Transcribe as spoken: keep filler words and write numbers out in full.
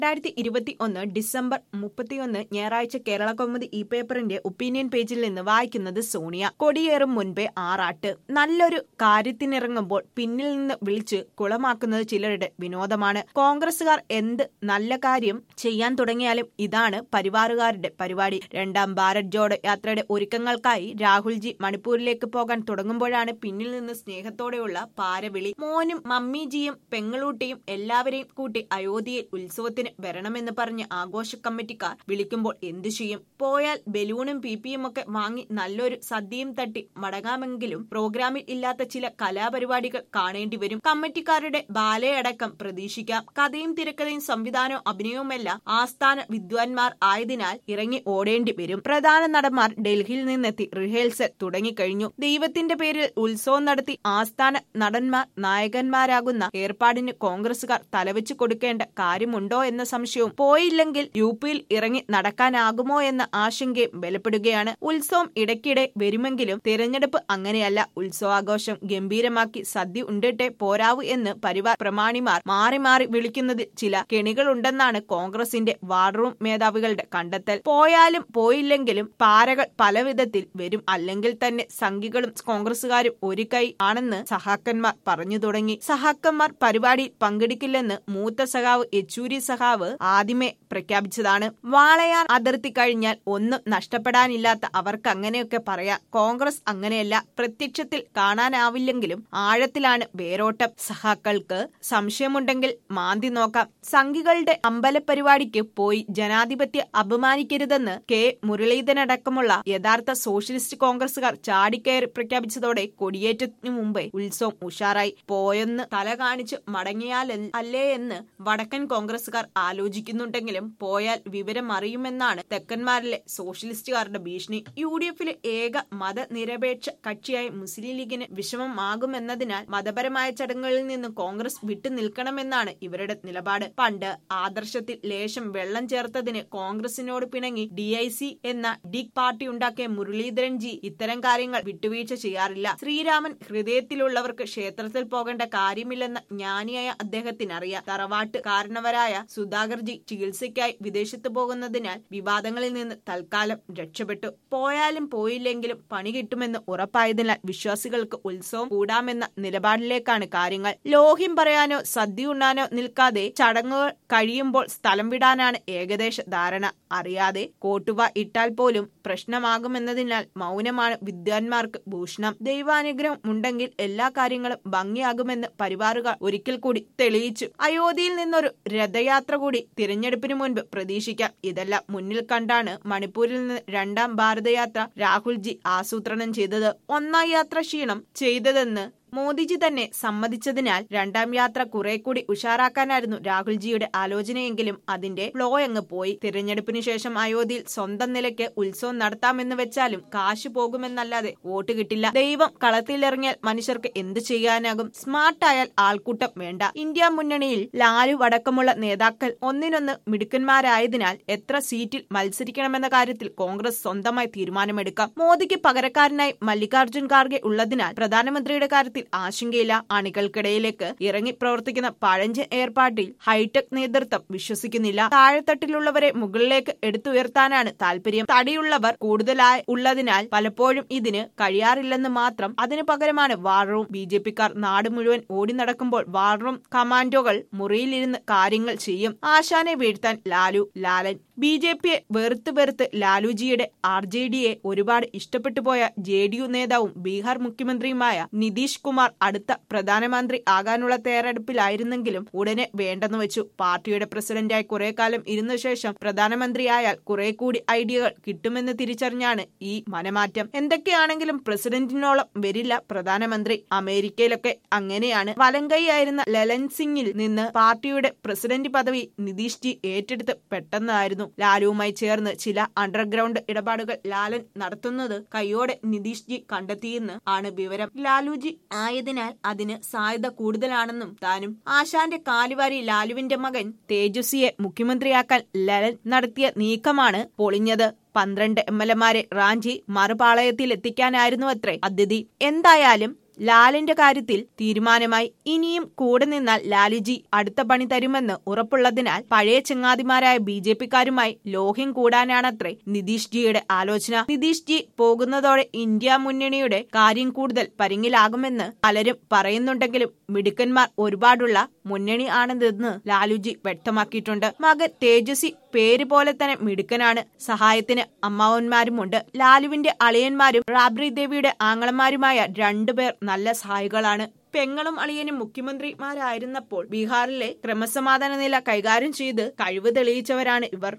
രണ്ടായിരത്തി ഇരുപത്തി ഒന്ന് ഡിസംബർ മുപ്പത്തിയൊന്ന് ഞായറാഴ്ച കേരള കൗമുദി ഈ പേപ്പറിന്റെ ഒപ്പീനിയൻ പേജിൽ നിന്ന് വായിക്കുന്നത് സോണിയ. കൊടിയേറും മുൻപേ ആറാട്ട്. നല്ലൊരു കാര്യത്തിനിറങ്ങുമ്പോൾ പിന്നിൽ നിന്ന് വിളിച്ച് കുളമാക്കുന്നത് ചിലരുടെ വിനോദമാണ്. കോൺഗ്രസുകാർ എന്ത് നല്ല കാര്യം ചെയ്യാൻ തുടങ്ങിയാലും ഇതാണ് പരിവാറുകാരുടെ പരിപാടി. രണ്ടാം ഭാരത് ജോഡോ യാത്രയുടെ ഒരുക്കങ്ങൾക്കായി രാഹുൽജി മണിപ്പൂരിലേക്ക് പോകാൻ തുടങ്ങുമ്പോഴാണ് പിന്നിൽ നിന്ന് സ്നേഹത്തോടെയുള്ള പാരവിളി. മോനും മമ്മിജിയും പെങ്ങളൂട്ടിയും എല്ലാവരെയും കൂട്ടി അയോധ്യയിൽ ഉത്സവത്തിന് വരണമെന്ന് പറഞ്ഞ് ആഘോഷ കമ്മിറ്റിക്കാർ വിളിക്കുമ്പോൾ എന്തു ചെയ്യും? പോയാൽ ബലൂണും പിപിയും ഒക്കെ വാങ്ങി നല്ലൊരു സദ്യയും തട്ടി മടങ്ങാമെങ്കിലും പ്രോഗ്രാമിൽ ഇല്ലാത്ത ചില കലാപരിപാടികൾ കാണേണ്ടി വരും. കമ്മിറ്റിക്കാരുടെ ബാലയടക്കം പ്രതീക്ഷിക്കാം. കഥയും തിരക്കഥയും സംവിധാനവും അഭിനയവുമെല്ലാം ആസ്ഥാന വിദ്വാൻമാർ ആയതിനാൽ ഇറങ്ങി ഓടേണ്ടി വരും. പ്രധാന നടന്മാർ ഡൽഹിയിൽ നിന്നെത്തി റിഹേഴ്സൽ തുടങ്ങിക്കഴിഞ്ഞു. ദൈവത്തിന്റെ പേരിൽ ഉത്സവം നടത്തി ആസ്ഥാന നടന്മാർ നായകന്മാരാകുന്ന ഏർപ്പാടിന് കോൺഗ്രസുകാർ തലവെച്ച് കൊടുക്കേണ്ട കാര്യമുണ്ടോ എന്ന സംശയവും പോയില്ലെങ്കിൽ യു പിയിൽ ഇറങ്ങി നടക്കാനാകുമോ എന്ന ആശങ്കയും ബലപ്പെടുകയാണ്. ഉത്സവം ഇടയ്ക്കിടെ വരുമെങ്കിലും തിരഞ്ഞെടുപ്പ് അങ്ങനെയല്ല. ഉത്സവാഘോഷം ഗംഭീരമാക്കി സദ്യ ഉണ്ടിട്ടേ പോരാവൂ എന്ന് പരിവാർ പ്രമാണിമാർ മാറി മാറി വിളിക്കുന്നതിൽ ചില കെണികളുണ്ടെന്നാണ് കോൺഗ്രസിന്റെ വാർറൂം മേധാവികളുടെ കണ്ടെത്തൽ. പോയാലും പോയില്ലെങ്കിലും പാരകൾ പലവിധത്തിൽ വരും. അല്ലെങ്കിൽ തന്നെ സംഘികളും കോൺഗ്രസുകാരും ഒരു കൈ ആണെന്ന് സഹാക്കന്മാർ പറഞ്ഞു തുടങ്ങി. സഹാക്കന്മാർ പരിപാടിയിൽ പങ്കെടുക്കില്ലെന്ന് മൂത്ത സഖാവ് യെച്ചൂരി സഖാവ് ആദ്യമേ പ്രഖ്യാപിച്ചതാണ്. വാളയാർ അതിർത്തി കഴിഞ്ഞാൽ ഒന്നും നഷ്ടപ്പെടാനില്ലാത്ത അവർക്ക് അങ്ങനെയൊക്കെ പറയാം. കോൺഗ്രസ് അങ്ങനെയല്ല. പ്രത്യക്ഷത്തിൽ കാണാനാവില്ലെങ്കിലും ആഴത്തിലാണ് വേരോട്ടം. സഖാക്കൾക്ക് സംശയമുണ്ടെങ്കിൽ മാന്തി നോക്കാം. സംഘികളുടെ അമ്പലപരിപാടിക്ക് പോയി ജനാധിപത്യം അപമാനിക്കരുതെന്ന് കെ മുരളീധരനടക്കമുള്ള യഥാർത്ഥ സോഷ്യലിസ്റ്റ് കോൺഗ്രസുകാർ ചാടിക്കയറി പ്രഖ്യാപിച്ചതോടെ കൊടിയേറ്റത്തിനു മുമ്പേ ഉത്സവം ഉഷാറായി. പോയെന്ന് തല കാണിച്ച് മടങ്ങിയാൽ അല്ലേ എന്ന് വടക്കൻ കോൺഗ്രസുകാർ ആലോചിക്കുന്നുണ്ടെങ്കിലും പോയാൽ വിവരം അറിയുമെന്നാണ് തെക്കന്മാരിലെ സോഷ്യലിസ്റ്റുകാരുടെ ഭീഷണി. യു ഡി എഫിലെ ഏക മതനിരപേക്ഷ കക്ഷിയായി മുസ്ലിം ലീഗിന് വിഷമമാകുമെന്നതിനാൽ മതപരമായ ചടങ്ങുകളിൽ നിന്ന് കോൺഗ്രസ് വിട്ടു നിൽക്കണമെന്നാണ് ഇവരുടെ നിലപാട്. പണ്ട് ആദർശത്തിൽ ലേശം വെള്ളം ചേർത്തതിന് കോൺഗ്രസിനോട് പിണങ്ങി ഡി ഐ സി എന്ന ഡിക് പാർട്ടി ഉണ്ടാക്കിയ മുരളീധരൻ ജി ഇത്തരം കാര്യങ്ങൾ വിട്ടുവീഴ്ച ചെയ്യാറില്ല. ശ്രീരാമൻ ഹൃദയത്തിലുള്ളവർക്ക് ക്ഷേത്രത്തിൽ പോകേണ്ട കാര്യമില്ലെന്ന ജ്ഞാനിയായ അദ്ദേഹത്തിനറിയാം. തറവാട്ട് കാരണവരായ സുധാകർജി ചികിത്സയ്ക്കായി വിദേശത്ത് പോകുന്നതിനാൽ വിവാദങ്ങളിൽ നിന്ന് തൽക്കാലം രക്ഷപ്പെട്ടു. പോയാലും പോയില്ലെങ്കിലും പണി കിട്ടുമെന്ന് ഉറപ്പായതിനാൽ വിശ്വാസികൾക്ക് ഉത്സവം കൂടാമെന്ന നിലപാടിലേക്കാണ് കാര്യങ്ങൾ. ലോഹ്യം പറയാനോ സദ്യ ഉണ്ണാനോ നിൽക്കാതെ ചടങ്ങുകൾ കഴിയുമ്പോൾ സ്ഥലം വിടാനാണ് ഏകദേശ ധാരണ. അറിയാതെ കോട്ടുവ ഇട്ടാൽ പോലും പ്രശ്നമാകുമെന്നതിനാൽ മൗനമാണ് വിദ്വാൻമാർക്ക് ഭൂഷണം. ദൈവാനുഗ്രഹം ഉണ്ടെങ്കിൽ എല്ലാ കാര്യങ്ങളും ഭംഗിയാകുമെന്ന് പരിവാറുകാർ ഒരിക്കൽ കൂടി തെളിയിച്ചു. അയോധ്യയിൽ നിന്നൊരു രഥയാത്ര കൂടി തിരഞ്ഞെടുപ്പിന് മുൻപ് പ്രതീക്ഷിക്കാം. ഇതെല്ലാം മുന്നിൽ കണ്ടാണ് മണിപ്പൂരിൽ നിന്ന് രണ്ടാം ഭാരതയാത്ര രാഹുൽജി ആസൂത്രണം ചെയ്തത്. ഒന്നാം യാത്ര ക്ഷീണം ചെയ്തതെന്ന് മോദിജി തന്നെ സമ്മതിച്ചതിനാൽ രണ്ടാം യാത്ര കുറെ കൂടി ഉഷാറാക്കാനായിരുന്നു രാഹുൽജിയുടെ ആലോചനയെങ്കിലും അതിന്റെ ഫ്ലോ അങ്ങ് പോയി. തിരഞ്ഞെടുപ്പിന് ശേഷം അയോധ്യയിൽ സ്വന്തം നിലയ്ക്ക് ഉത്സവം നടത്താമെന്ന് വെച്ചാലും കാശ് പോകുമെന്നല്ലാതെ വോട്ട് കിട്ടില്ല. ദൈവം കളത്തിലിറങ്ങിയാൽ മനുഷ്യർക്ക് എന്ത് ചെയ്യാനാകും? സ്മാർട്ടായാൽ ആൾക്കൂട്ടം വേണ്ട. ഇന്ത്യ മുന്നണിയിൽ ലാലു അടക്കമുള്ള നേതാക്കൾ ഒന്നിനൊന്ന് മിടുക്കന്മാരായതിനാൽ എത്ര സീറ്റിൽ മത്സരിക്കണമെന്ന കാര്യത്തിൽ കോൺഗ്രസ് സ്വന്തമായി തീരുമാനമെടുക്കാം. മോദിക്ക് പകരക്കാരനായി മല്ലികാർജുൻ ഖാർഗെ ഉള്ളതിനാൽ പ്രധാനമന്ത്രിയുടെ കാര്യത്തിൽ ആശങ്കയില്ല. അണികൾക്കിടയിലേക്ക് ഇറങ്ങി പ്രവർത്തിക്കുന്ന പഴഞ്ചൻ ഏർപ്പാട്ടിൽ ഹൈടെക് നേതൃത്വം വിശ്വസിക്കുന്നില്ല. താഴെത്തട്ടിലുള്ളവരെ മുകളിലേക്ക് എടുത്തുയർത്താനാണ് താല്പര്യം. തടിയുള്ളവർ കൂടുതലായി ഉള്ളതിനാൽ പലപ്പോഴും ഇതിന് കഴിയാറില്ലെന്ന് മാത്രം. അതിനു പകരമാണ് വാർറൂം. ബി ജെ പിക്കാർ നാട് മുഴുവൻ ഓടി നടക്കുമ്പോൾ വാർറൂം കമാൻഡോകൾ മുറിയിലിരുന്ന് കാര്യങ്ങൾ ചെയ്യും. ആശാനെ വീഴ്ത്താൻ ലാലു ലാലൻ. ബി ജെ പിയെ വെറുത്ത് വെറുത്ത് ലാലുജിയുടെ ആർ ജെ ഡിയെ ഒരുപാട് ഇഷ്ടപ്പെട്ടു പോയ ജെ ഡി യു നേതാവും ബീഹാർ മുഖ്യമന്ത്രിയുമായ നിതീഷ് കുമാർ അടുത്ത പ്രധാനമന്ത്രി ആകാനുള്ള തയ്യാറെടുപ്പിലായിരുന്നെങ്കിലും ഉടനെ വേണ്ടെന്ന് വെച്ചു. പാർട്ടിയുടെ പ്രസിഡന്റായി കുറെ കാലം ഇരുന്ന ശേഷം പ്രധാനമന്ത്രിയായാൽ കുറെ കൂടി ഐഡിയകൾ കിട്ടുമെന്ന് തിരിച്ചറിഞ്ഞാണ് ഈ മനമാറ്റം. എന്തൊക്കെയാണെങ്കിലും പ്രസിഡന്റിനോളം വരില്ല പ്രധാനമന്ത്രി. അമേരിക്കയിലൊക്കെ അങ്ങനെയാണ്. വലങ്കൈയായിരുന്ന ലലൻ സിംഗിൽ നിന്ന് പാർട്ടിയുടെ പ്രസിഡന്റ് പദവി നിതീഷ് ജി ഏറ്റെടുത്ത് പെട്ടെന്നായിരുന്നു. ലാലുവുമായി ചേർന്ന് ചില അണ്ടർഗ്രൗണ്ട് ഇടപാടുകൾ ലാലൻ നടത്തുന്നത് കൈയോടെ നിതീഷ് ജി കണ്ടെത്തിയെന്ന് ആണ് വിവരം. ലാലുജി ആയതിനാൽ അതിന് സാധ്യത കൂടുതലാണെന്നും താനും. ആശാന്റെ കാലുവാരി ലാലുവിന്റെ മകൻ തേജസ്വിയെ മുഖ്യമന്ത്രിയാക്കാൻ ലലൻ നടത്തിയ നീക്കമാണ് പൊളിഞ്ഞത്. പന്ത്രണ്ട് എം എൽ എമാരെ റാഞ്ചി മറുപാളയത്തിൽ എത്തിക്കാനായിരുന്നു അത്രേ പദ്ധതി. എന്തായാലും ലാലിന്റെ കാര്യത്തിൽ തീരുമാനമായി. ഇനിയും കൂടെ നിന്നാൽ ലാലുജി അടുത്ത പണി തരുമെന്ന് ഉറപ്പുള്ളതിനാൽ പഴയ ചങ്ങാതിമാരായ ബി ജെ പിക്കാരുമായി ലോഹ്യം കൂടാനാണത്രേ നിതീഷ് ജിയുടെ ആലോചന. നിതീഷ് ജി പോകുന്നതോടെ ഇന്ത്യ മുന്നണിയുടെ കാര്യം കൂടുതൽ പരിങ്ങിലാകുമെന്ന് പലരും പറയുന്നുണ്ടെങ്കിലും മിടുക്കന്മാർ ഒരുപാടുള്ള മുന്നണി ആണെന്ന് ലാലുജി വ്യക്തമാക്കിയിട്ടുണ്ട്. മകൻ തേജസ്വി പേര് പോലെ തന്നെ മിടുക്കനാണ്. സഹായത്തിന് അമ്മാവന്മാരുമുണ്ട്. ലാലുവിന്റെ അളിയന്മാരും റാബ്രി ദേവിയുടെ ആങ്ങളമാരുമായ രണ്ടുപേർ നല്ല സഹായികളാണ്. പെങ്ങളും അളിയനും മുഖ്യമന്ത്രിമാരായിരുന്നപ്പോൾ ബീഹാറിലെ ക്രമസമാധാന നില കൈകാര്യം ചെയ്ത് കഴിവ് തെളിയിച്ചവരാണ് ഇവർ.